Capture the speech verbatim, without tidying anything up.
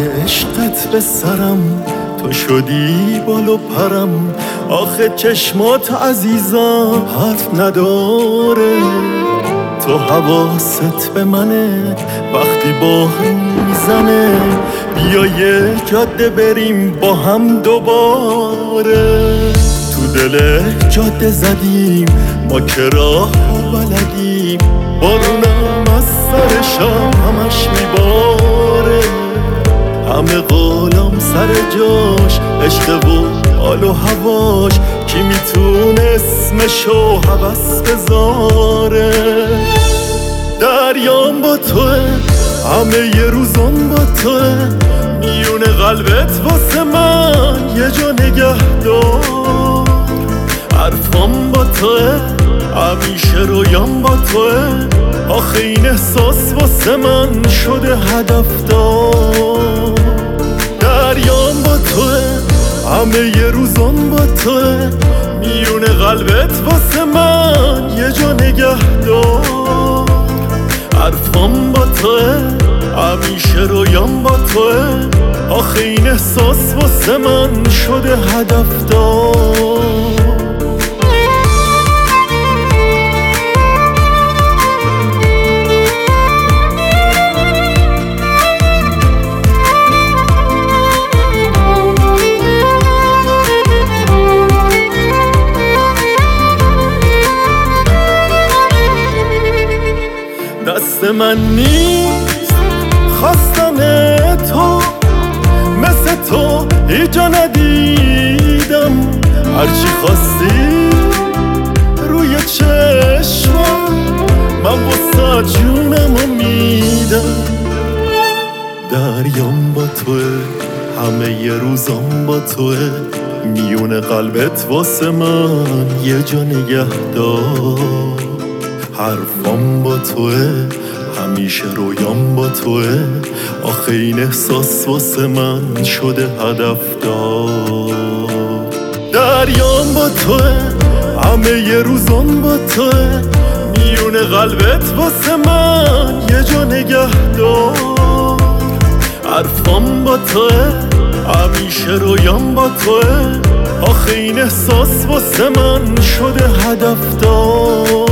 عشقت به سرم، تو شدی بال و پرم. آخه چشمات عزیزم حرف نداره، تو حواست به منه وقتی بارون میزنه. بیا یه جاده بریم با هم دوباره. تو دل جاده زدیم ما که راه بلدیم، بارونم از سر شام همش میباره. همه قولم سر جاش، عشق و حال و هواش، کی میتونه اسمشو هوس بذاره. دریام با توه، همه یه روزم با توه، میونه قلبت واسه من یه جا نگه دار. حرفام با توه، همیشه رویام با توه، آخه این احساس واسه من شده هدف دار. دریام با توه، همه یه روزم با توه، میونه قلبت واسه من یه جا نگه دار. حرفام با توه، همیشه رویام با توه، آخه این احساس واسه من شده هدف دار. دست من نیست خواستن تو، مثل تو هیچ جا ندیدم. هرچی خواستی روی چشمم، من واسه جونمو میدم. دریام با توه، همه یه روزم با توه، میونه قلبت واسه من یه جا نگه دار. حرفام با توه، همیشه رویام با توه، آخه این احساس واسه من شده هدف دار. دریام با توه، همه یه روزم با توه، میونه قلبت واسه من یه جا نگه دار. حرفام با توه، همیشه رویام با توه، آخه این احساس واسه من شده هدف دار.